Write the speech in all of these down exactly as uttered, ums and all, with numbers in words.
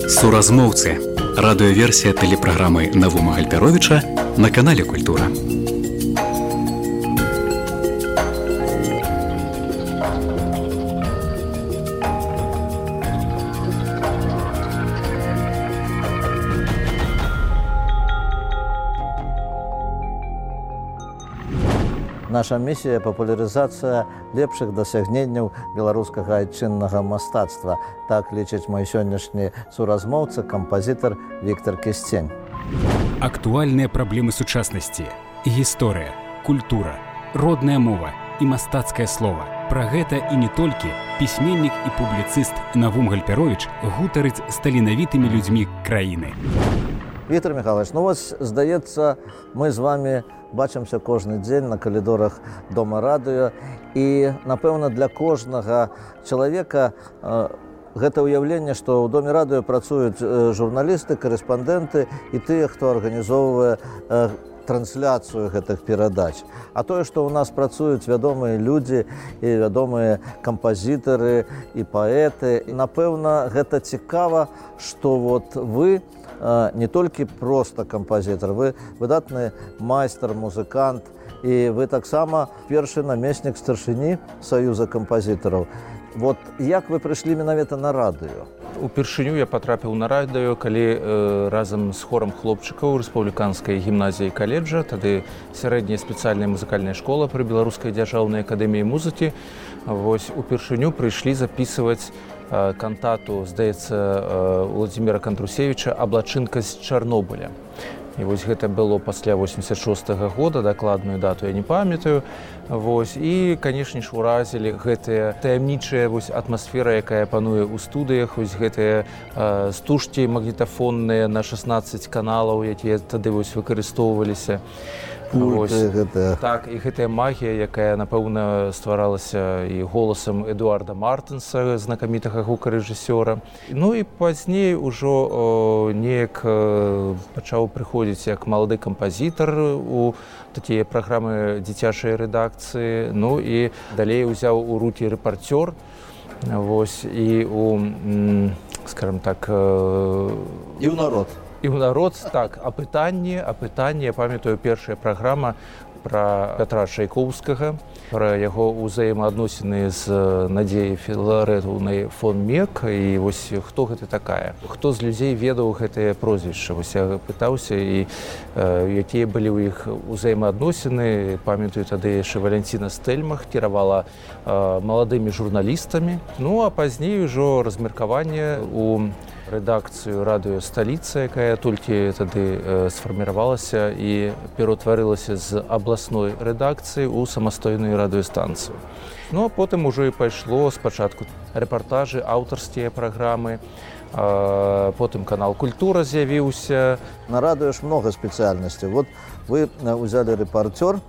Суразмоўцы. Радыёверсія тэлепраграмы Навума Гальперовіча на канале Культура. Наша місія – папулярызацыя лепшых дасягненняў беларускага айчыннага мастацтва. Так лічыць мой сённяшні суразмоўца, кампазітар Віктор Кісцень. Актуальныя праблемы сучаснасці, гісторыя, культура, родная мова і мастацкае слова. Пра гэта і не толькі пісьменнік і публіцыст Навум Гальперовіч гутарыць з таленавітымі людзьмі краіны. Віктор Михайлович, ну вось, здаецца, мы з вами бачымся кожны дзень на калідорах Дома радыё, і, напэўна, для кожнага чалавека э, гэта ўяўленне, што ў Доме радыё працуюць э, журналісты, корэспандэнты і тыя, хто арганізоўвае э, трансляцыю гэтых перадач. А тое, што ў нас працуюць вядомыя людзі і вядомыя кампазітары і паэты, напэўна, гэта цікава, што вот вы не толькі проста кампазітар, вы выдатны майстар, музыкант, і вы таксама першы намеснік старшыні Саюза кампазітараў. Вот як вы прыйшлі менавіта на радыё? Упершыню я патрапіў на радыё, калі э, разам з хорам хлопчыкаў рэспубліканскай гімназіі каледжа, тады сярэдняя спецыяльная музыкальная школа пры Беларускай дзяржаўнай акадэміі музыкі. Вось упершыню прыйшлі запісваць э, кантату, здаецца, э, Владзіміра Кантрусевіча «Аблачынка з Чарнобыля». І вось гэта было пасля восемьдесят шостага года, дакладную дату я не памятаю. Вось. І, канешне ж, уразілі гэтая таямнічая вось атмасфера, якая пануе ў студыях, вось гэтыя э, стужкі магнітафонныя на шаснаццаць каналаў, якія тады вось выкарыстоўваліся. Вось. Так, і гэтая магія, якая, напэўна, стваралася і голасам Эдуарда Мартынса, знакамітага гукарэжысёра. Ну і пазней ужо неяк пачаў прыходзіць як малады кампазітар у такія праграмы дзіцячай рэдакцыі. Ну і далей узяў у рукі рэпарцёр. Вось, і у, скажем так... І ў народ. І ў народ, так, апытанне, апытанне, я памятаю, першая праграма пра Пятра Чайкоўскага, пра яго ўзаемаадносіны з Надзеяй Філарэтаўнай фон Мек, і вось хто гэта такая? Хто з людзей ведаў гэтае прозвішча? Вось я пытаўся, і э, якія былі ў іх ўзаемаадносіны. Памятаю, тады яшчэ Валянціна Стэльмах кіравала э, маладымі журналістамі. Ну, а пазней ужо размеркаванне у рэдакцыю радыё «Сталіца», якая толькі тады э, сфарміравалася і пераўтварылася з абласной рэдакцыі ў самастойную радыёстанцыю. Ну, а потым ужо і пайшло спачатку рэпартажы, аўтарскія праграмы, э, потым канал «Культура» з'явіўся. На радыё ж многа спецыяльнасцей. Вот вы ўзялі рэпартёр,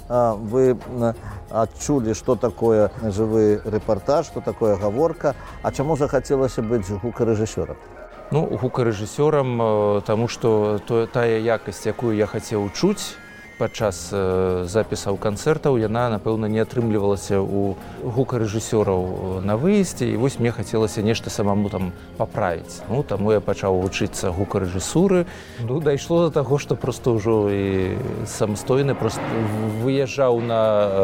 вы адчулі, што такое жывы рэпартаж, што такое гаворка, а чаму захацелася быць гукарэжысёрам? Ну, гукарэжысёрам, таму што тая якасць, якую я хацеў чуць падчас запісаў канцэртаў, яна, напэўна, не атрымлівалася ў гукарэжысёраў на выездзе, і вось мне хацелася нешта самому там паправіць. Ну, таму я пачаў вучыцца гукарэжысуры. Ну, дайшло да таго, што проста ўжо і самастойна проста выязджаў на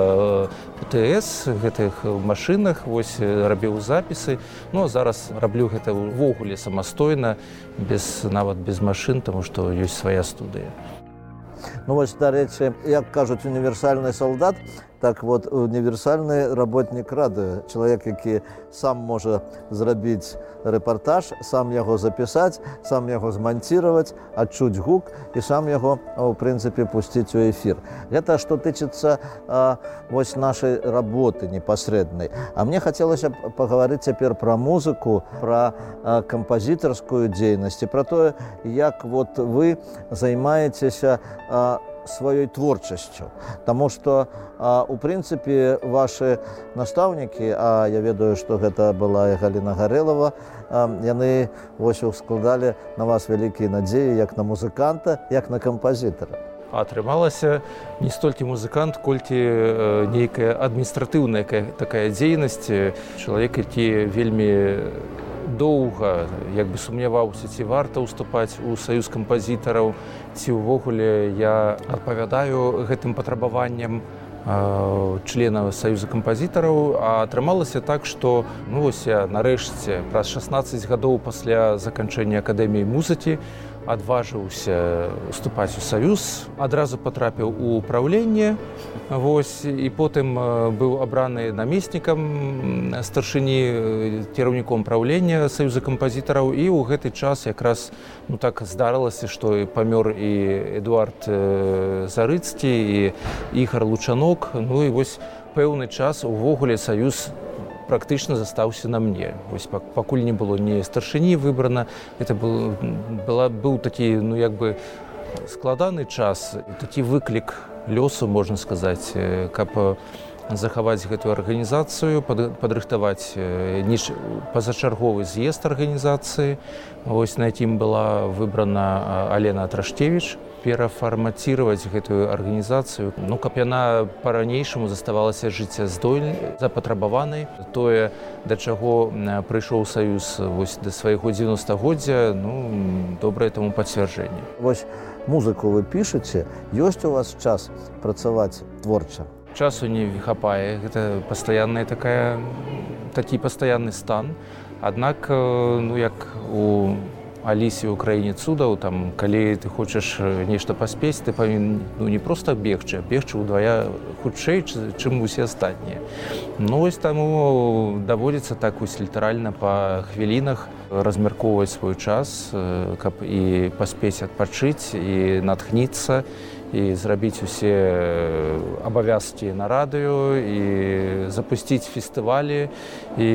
ПТС, гэтых машынах, вось рабіў запісы. Ну, а зараз раблю гэта ўвогуле самастойна, без, нават без машын, таму што ёсць свая студыя. Ну вось, дарэчы, як кажуць, універсальны салдат, так вот, універсальны работнік радыё. Чалавек, які сам можа зрабіць рэпартаж, сам яго запісаць, сам яго зманціраваць, адчуць гук і сам яго, у прынцыпе, пусціць у эфір. Гэта што тычыцца а, вось нашай работы непасрэднай. А мне хацелася пагаварыць цяпер пра музыку, пра а, кампазітарскую дзейнасць і пра тое, як вот вы займаецеся а, сваёй творчасцю. Таму што, у прынцыпе, вашы настаўнікі, а я ведаю, што гэта была і Галіна Гарэлава, яны вось складалі на вас вялікія надзеі як на музыканта, як на кампазітара. Атрымалася не столькі музыкант, колькі нейкая адміністратыўная такая дзейнасць. Чалавек, які вельмі доўга як бы сумняваўся, ці варта ўступаць у саюз кампазітараў, ці ўвогуле я адпавядаю гэтым патрабаванням члена саюза кампазітараў. А атрымалася так, што ну, вось я нарэшце праз шаснаццаць гадоў пасля заканчэння акадэміі музыкі адважыўся уступаць у саюз, адразу патрапіў у ўпраўленне, вось, і потым быў абраны намеснікам старшыні, кіраўніком праўлення саюза кампазітараў, і ў гэты час якраз ну, так здарылася, што памёр і Эдуард Зарыцкі, і Ігар Лучанок, ну і вось пэўны час увогуле саюз практычна застаўся на мне. Вось пакуль не было ні старшыні выбрана, это был, была, быў такі ну, як бы складаны час, такі выклік лёсу, можна сказаць, каб захаваць гэтую арганізацыю, падрыхтаваць пазачарговы з'езд арганізацыі, вось на якім была выбрана Алена Трашкевіч, перафармаціраваць гэтую арганізацыю, ну, каб яна па-ранейшаму заставалася жыццяздольнай, запатрабаванай. Тое, да чаго прыйшоў саюз вось да свайго дзевяностагоддзя, ну, добрае таму пацвярджэнне. Вось музыку вы пішаце, ёсць у вас час працаваць творча? Часу не хапае, гэта пастаянная такая, такі пастаянны стан. Аднак, ну, як у Алісе ў краіне цудаў, там, калі ты хочаш нешта паспець, ты павінен ну, не проста бегчы, а бегчы ўдвая хутчэй, чым усе астатнія. Ну, вось таму даводзіцца так вось літаральна па хвілінах размяркоўваць свой час, каб і паспець адпачыць, і натхніцца, і зрабіць усе абавязкі на радыё, і запусціць фестывалі, і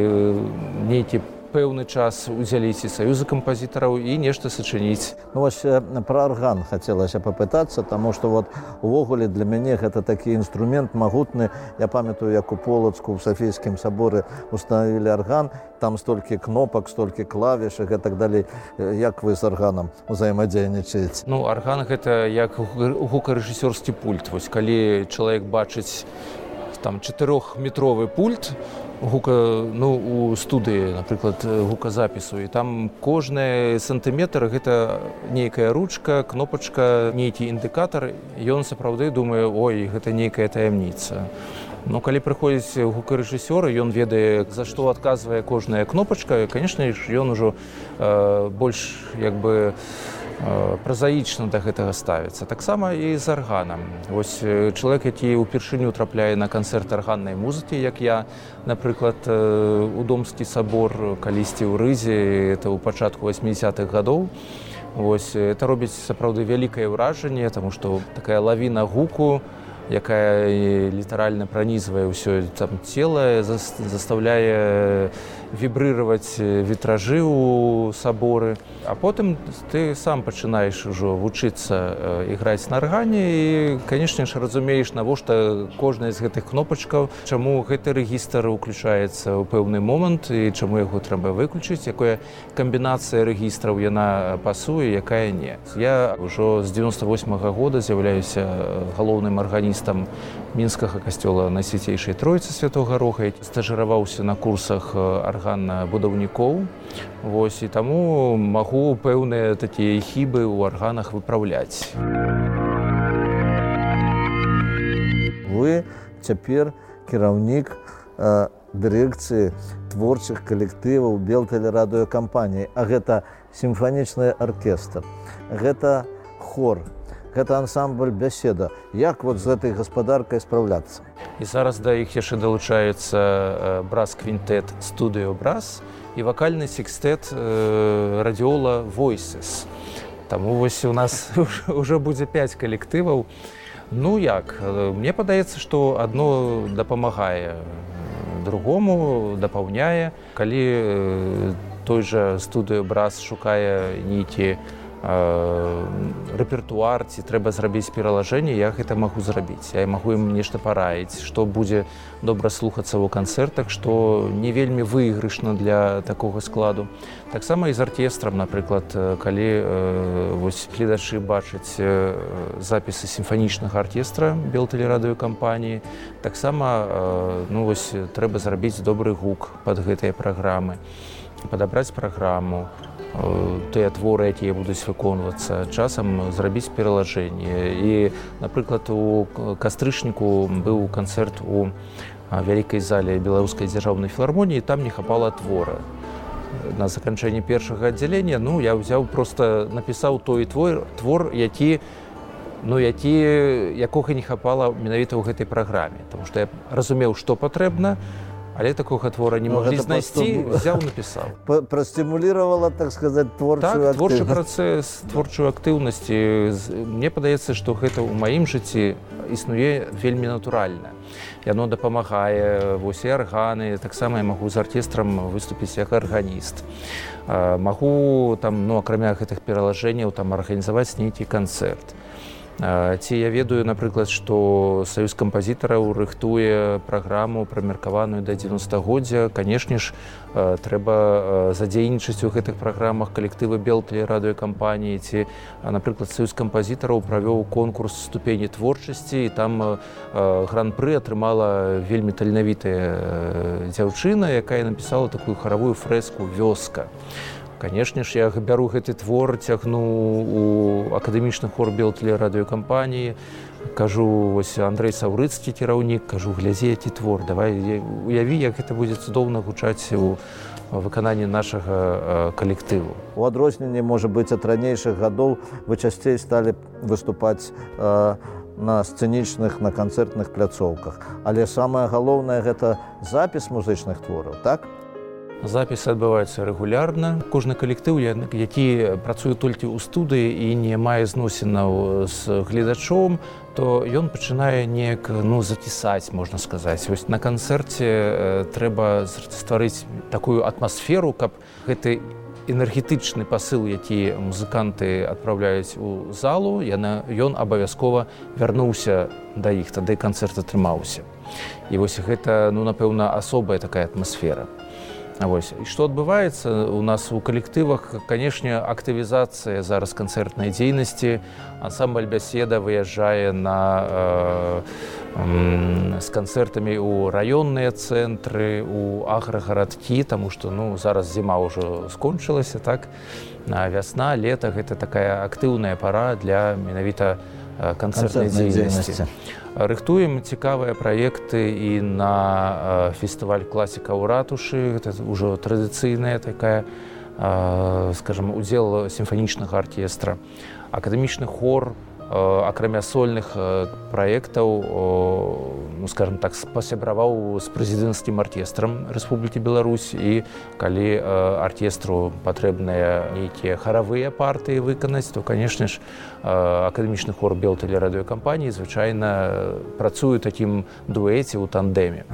нейкі пэўны час удзяліць і саюза кампазітараў і нешта сачыніць. Ну, вось пра арган хацелася папытацца, таму што вот увогуле для мяне гэта такі інструмент магутны. Я памятаю, як у Полацку, у Сафійскім саборы установілі арган, там столькі кнопак, столькі клавіш і гэтак далей. Як вы з арганам узаемадзейнічаеце? Ну, арган гэта як гукарэжысёрскі пульт. Вось калі чалавек бачыць там чатырохметровы пульт, гука, ну, у студыі, напрыклад, гуказапісу, і там кожны сантыметр гэта нейкая ручка, кнопачка, нейкі індыкатар, ён сапраўды думае, ой, гэта нейкая таямніца. Ну, калі прыходзіць гукарэжысёр, ён ведае, за што адказвае кожная кнопачка, канешне ж, ён ужо э, больш, як бы, празаічна да гэтага ставіцца. Таксама і з арганам. Вось чалавек, які ўпершыню трапляе на канцэрт арганнай музыкі, як я, напрыклад, у Домскі сабор калісьці ў Рызе, это ў пачатку васьмідзясятых гадоў. Вось это робіць сапраўды вялікае ўражанне, таму што такая лавіна гуку, якая літаральна пранізвае ўсё там цела, заставляе вібрыраваць вітражы ў саборы. А потым ты сам пачынаеш ужо вучыцца іграць на аргане і, канешне ж, разумееш, навошта кожная з гэтых кнопачкаў, чаму гэты рэгістр уключаецца ў пэўны момант і чаму яго трэба выключыць, якая камбінацыя рэгістраў яна пасуе, якая не. Я ўжо з дзевяноста восьмага года з'яўляюся галоўным арганістам мінскага касцёла Найсвяцейшай Тройцы Святога Роха, які стажыраваўся на курсах арганна-будаўнікоў. Вось, і таму магу пэўныя такія хібы ў арганах выпраўляць. Вы цяпер кіраўнік э, дырэкцыі творчых калектываў Белтэлерадыёкампаніі, а гэта сімфанічны аркестр, гэта хор, гэта ансамбль «Бяседа». Як вот з гэтай гаспадаркай спраўляцца? І зараз да іх яшчэ далучаецца брас-квінтэт «Студыё Брас» і вакальны секстэт «Радіола Voices». Таму вось у нас ўжо будзе пяць калектываў. Ну як, мне падаецца, што адно дапамагае другому, дапаўняе. Калі той жа «Студыё Брас» шукае нейкі рэпертуар, ці трэба зрабіць пералажэнне, я гэта магу зрабіць. Я магу ім нешта параіць, што будзе добра слухацца ў канцэртах, што не вельмі выйгрышна для такога складу. Таксама і з аркестрам, напрыклад, калі э, вось гледачы бачаць э, запісы сімфанічнага аркестра Белтэлерадыёкампаніі, таксама э, ну, вось, трэба зрабіць добры гук пад гэтыя праграмы. падабраць праграму, тыя творы, якія будуць выконвацца, часам зрабіць пералажэнне. І, напрыклад, у кастрычніку быў канцэрт у вялікай зале Беларускай дзяржаўнай філармоніі, там не хапала твора. На заканчэнні першага аддзялення, ну, я ўзяў, проста напісаў той твор, твор, які, ну, які, якога не хапала менавіта ў гэтай праграме. Таму што я разумеў, што патрэбна, але такога твора не могли знайсці, взяў, напісаў. Прастымулировала, так сказаць, творчую актыўнасць. Так, творчы актыўнасць. працэс, творчую актыўнасць. Мне падаецца, што гэта ў маім жыцці існуе вельмі натуральна. Яно дапамагае, вось і арганы, таксама я магу з аркестрам выступіць як арганіст. Магу, там, ну, акрамя гэтых пералажэнняў, там, арганізаваць нейкі канцэрт. Ці я ведаю, напрыклад, што Саюз кампазітараў рыхтуе праграму, прымеркаваную да дзевяностагоддзя. Канешне ж, трэба задзейнічаць у гэтых праграмах калектывы Белтэлерадыёкампаніі. Ці, напрыклад, Саюз кампазітараў правёў конкурс ступені творчасці, і там гран-пры атрымала вельмі таленавітая дзяўчына, якая напісала такую харавую фрэску «Вёска». Канешне ж, я бяру гэты твор, цягну у акадэмічны хор Белтэлерадыёкампаніі, кажу, вось Андрэй Саўрыцкі, кіраўнік, кажу, глядзі, які твор, давай уяві, як гэта будзе цудоўна гучаць у выкананні нашага калектыву. У адрозненні, можа быць, ад ранейшых гадоў вы часцей сталі выступаць э, на сцэнічных, на канцэртных пляцоўках. Але самае галоўнае – гэта запіс музычных твораў, так? Запіс адбываецца рэгулярна. Кожны калектыў, які працуе толькі ў студыі і не мае зносінаў з гледачом, то ён пачынае неяк, ну, запісаць, можна сказаць. Вось на канцэрце трэба стварыць такую атмасферу, каб гэты энергетычны пасыл, які музыканты адпраўляюць у залу, ён абавязкова вярнуўся да іх, тады канцэрт атрымаўся. І вось гэта, ну, напэўна, асобая такая атмасфера. Вось. І што адбываецца у нас у калектывах, канешне, актывізацыя зараз канцэртнай дзейнасці. Ансамбль «Бяседа» выязджае на, э, з канцэртамі ў раённыя цэнтры, у аграгарадкі, таму што, ну, зараз зіма ўжо скончылася, так? А вясна, лета – гэта такая актыўная пара для менавіта канцэртнай дзейнасці. Рыхтуем цікавыя праекты і на фестываль «Класіка ў ратушы». Гэта ўжо традыцыйная такая, скажам, удзел сімфанічнага аркестра. Акадэмічны хор, акрамя сольных праектаў, ну, скажам так, пасябраваў з прэзідэнцкім аркестрам Рэспублікі Беларусь, і калі аркестру патрэбныя нейкія харавыя партыі выканаць, то, канешне ж, акадэмічны хор Белтэлерадыёкампаніі звычайна працуе такім дуэце ў тандеме.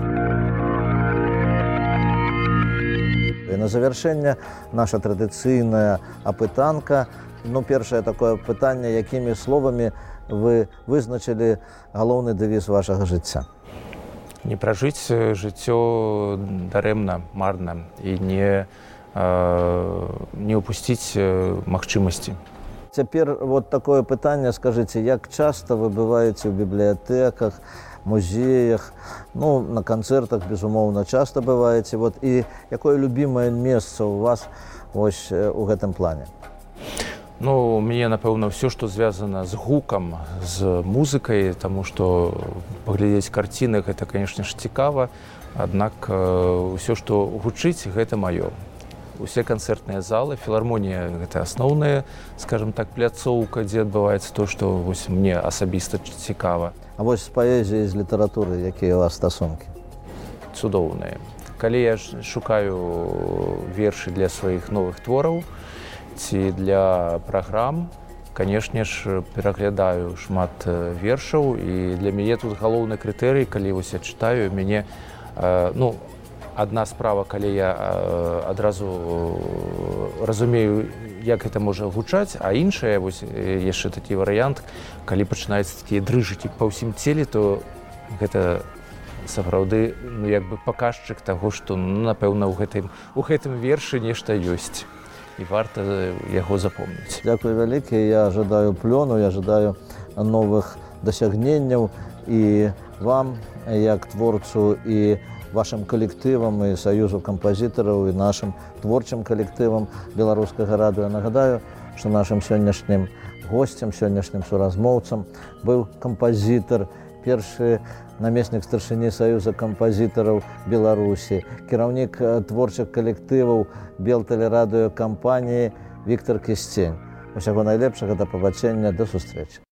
І на завяршэнне наша традыцыйная апытанка. Ну, першае такое пытанне, якімі словамі вы вызначылі галоўны дэвіз вашага жыцця? Не пражыць жыццё дарэмна, марна, і не, не упусціць магчымасці. Цяпер вот такое пытанне, скажыце, як часта вы бываеце ў бібліятэках, музеях, ну, на канцэртах, безумоўна, часта бываеце, вот, і якое любімае месца у вас вось у гэтым плане? Ну, мне, напэўна, ўсё, што звязана з гукам, з музыкай, таму што паглядзець карціны, гэта, канешне ж, цікава, аднак ўсё, што гучыць, гэта маё. Усе канцэртныя залы, філармонія – гэта асноўная, скажам так, пляцоўка, дзе адбываецца то, што вось мне асабіста цікава. А вось з паэзіяй, з літаратуры, якія у вас стасункі? Цудоўныя. Калі я шукаю вершы для сваіх новых твораў, ці для праграм, канешне ж, пераглядаю шмат вершаў, і для мяне тут галоўны крытэрый, калі вось я чытаю, мяне, ну, адна справа, калі я адразу разумею, як гэта можа гучаць, а іншая, вось яшчэ такі варыянт, калі пачынаюцца такія дрыжыкі па ўсім целе, то гэта сапраўды, ну, як бы паказчык таго, што, ну, напэўна, у гэтым, у гэтым вершы нешта ёсць. І варта яго запомніць. Дзякуй вялікі. Я жадаю плёну, я жадаю новых дасягненняў і вам, як творцу, і вашым калектывам і саюзу кампазітараў і нашым творчым калектывам беларускага радыё. Нагадаю, што нашым сённяшнім госцем, сённяшнім суразмоўцам быў кампазітар, першы намеснік старшыні Саюза кампазітараў Беларусі, кіраўнік творчых калектываў Белтэлерадыёкампаніі Віктор Кісцень. Усяго найлепшага, да пабачэння, да сустрэчы.